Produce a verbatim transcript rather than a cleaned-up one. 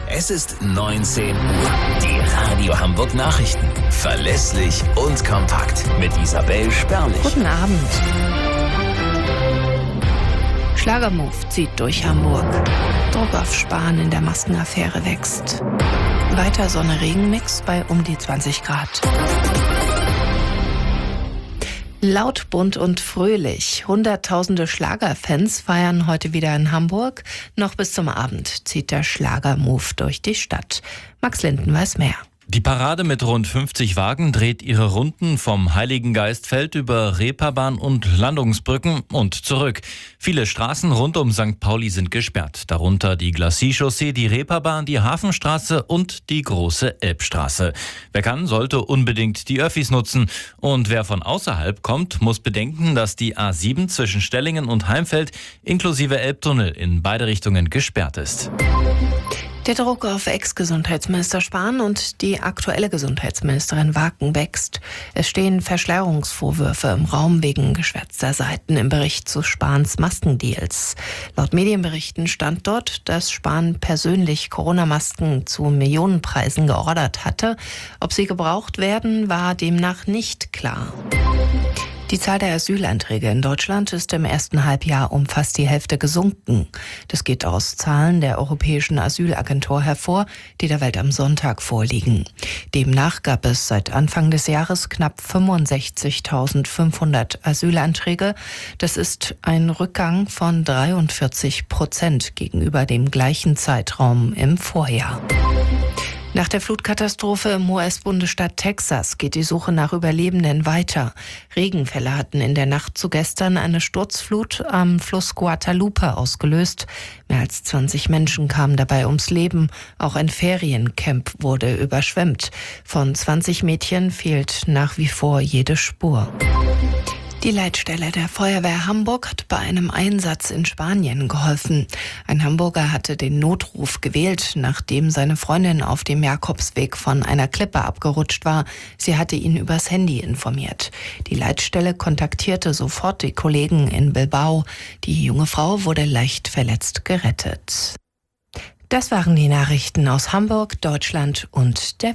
Es ist neunzehn Uhr. Die Radio Hamburg Nachrichten. Verlässlich und kompakt. Mit Isabel Sperlich. Guten Abend. Schlagermove zieht durch Hamburg. Druck auf Spahn in der Maskenaffäre wächst. Weiter Sonne-Regen-Mix bei um die zwanzig Grad. Laut, bunt und fröhlich. Hunderttausende Schlagerfans feiern heute wieder in Hamburg. Noch bis zum Abend zieht der Schlagermove durch die Stadt. Max Linden weiß mehr. Die Parade mit rund fünfzig Wagen dreht ihre Runden vom Heiligengeistfeld über Reeperbahn und Landungsbrücken und zurück. Viele Straßen rund um Sankt Pauli sind gesperrt, darunter die Glacis-Chaussee, die Reeperbahn, die Hafenstraße und die große Elbstraße. Wer kann, sollte unbedingt die Öffis nutzen. Und wer von außerhalb kommt, muss bedenken, dass die A sieben zwischen Stellingen und Heimfeld inklusive Elbtunnel in beide Richtungen gesperrt ist. Der Druck auf Ex-Gesundheitsminister Spahn und die aktuelle Gesundheitsministerin Waken wächst. Es stehen Verschleierungsvorwürfe im Raum wegen geschwärzter Seiten im Bericht zu Spahns Maskendeals. Laut Medienberichten stand dort, dass Spahn persönlich Corona-Masken zu Millionenpreisen geordert hatte. Ob sie gebraucht werden, war demnach nicht klar. Die Zahl der Asylanträge in Deutschland ist im ersten Halbjahr um fast die Hälfte gesunken. Das geht aus Zahlen der Europäischen Asylagentur hervor, die der Welt am Sonntag vorliegen. Demnach gab es seit Anfang des Jahres knapp fünfundsechzigtausendfünfhundert Asylanträge. Das ist ein Rückgang von dreiundvierzig Prozent gegenüber dem gleichen Zeitraum im Vorjahr. Nach der Flutkatastrophe im U S-Bundesstaat Texas geht die Suche nach Überlebenden weiter. Regenfälle hatten in der Nacht zu gestern eine Sturzflut am Fluss Guadalupe ausgelöst. Mehr als zwanzig Menschen kamen dabei ums Leben. Auch ein Feriencamp wurde überschwemmt. Von zwanzig Mädchen fehlt nach wie vor jede Spur. Die Leitstelle der Feuerwehr Hamburg hat bei einem Einsatz in Spanien geholfen. Ein Hamburger hatte den Notruf gewählt, nachdem seine Freundin auf dem Jakobsweg von einer Klippe abgerutscht war. Sie hatte ihn übers Handy informiert. Die Leitstelle kontaktierte sofort die Kollegen in Bilbao. Die junge Frau wurde leicht verletzt gerettet. Das waren die Nachrichten aus Hamburg, Deutschland und der